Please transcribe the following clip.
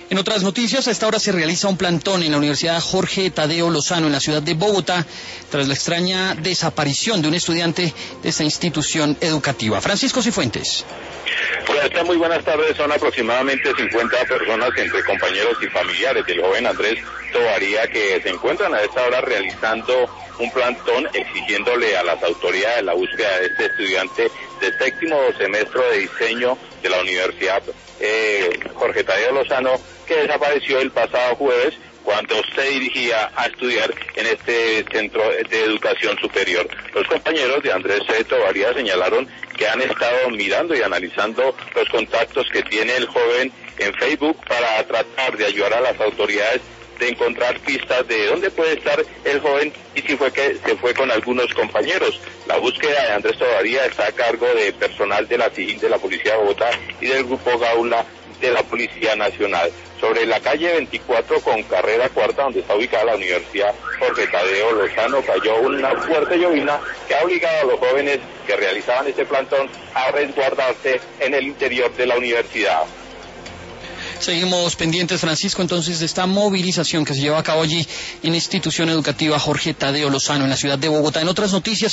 En otras noticias, a esta hora se realiza un plantón en la Universidad Jorge Tadeo Lozano, en la ciudad de Bogotá, tras la extraña desaparición de un estudiante de esta institución educativa. Francisco Cifuentes. Hola, muy buenas tardes. Son aproximadamente 50 personas, entre compañeros y familiares del joven Andrés Tovaría, que se encuentran a esta hora realizando un plantón exigiéndole a las autoridades la búsqueda de este estudiante de séptimo semestre de diseño de la Universidad Jorge Tadeo Lozano, que desapareció el pasado jueves cuando se dirigía a estudiar en este centro de educación superior. Los compañeros de Andrés Tovaría señalaron que han estado mirando y analizando los contactos que tiene el joven en Facebook para tratar de ayudar a las autoridades de encontrar pistas de dónde puede estar el joven y si fue que se fue con algunos compañeros. La búsqueda de Andrés Tovaría está a cargo de personal de la SIJIN, de la Policía de Bogotá y del Grupo Gaula de la Policía Nacional. Sobre la calle 24 con carrera cuarta, donde está ubicada la Universidad Jorge Tadeo Lozano, cayó una fuerte llovizna que ha obligado a los jóvenes que realizaban este plantón a resguardarse en el interior de la universidad. Seguimos pendientes, Francisco, entonces de esta movilización que se lleva a cabo allí en la institución educativa Jorge Tadeo Lozano, en la ciudad de Bogotá. En otras noticias,